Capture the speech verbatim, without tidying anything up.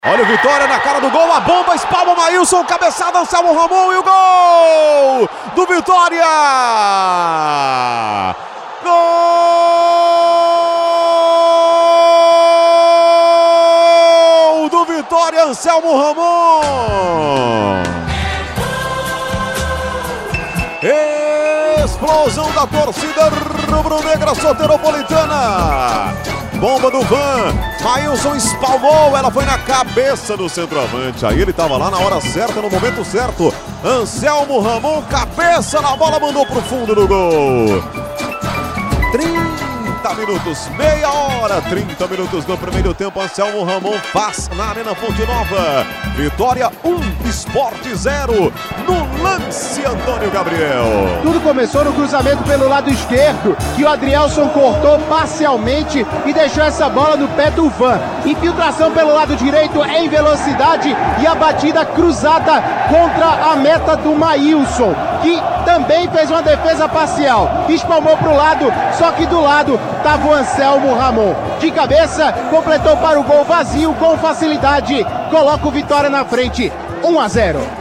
Olha o Vitória na cara do gol, a bomba, espalma o Maílson, cabeçada, Anselmo Ramon e o gol do Vitória! Gol do Vitória, Anselmo Ramon! Explosão da torcida rubro-negra soteropolitana! Bomba do Van, Maílson espalmou, ela foi na cabeça do centroavante. Aí ele estava lá na hora certa, no momento certo. Anselmo Ramon, cabeça na bola, mandou pro fundo do gol. trinta minutos, meia hora, trinta minutos no primeiro tempo. Anselmo Ramon faz na Arena Fonte Nova. Vitória um, Sport zero. No lance, Antônio Gabriel. Tudo começou no cruzamento pelo lado esquerdo, que o Adrielson cortou parcialmente e deixou essa bola no pé do Van. Infiltração pelo lado direito em velocidade e a batida cruzada contra a meta do Maílson, que também fez uma defesa parcial. Espalmou para o lado, só que do lado estava o Anselmo Ramon. De cabeça, completou para o gol vazio com facilidade. Coloca o Vitória na frente, um a zero.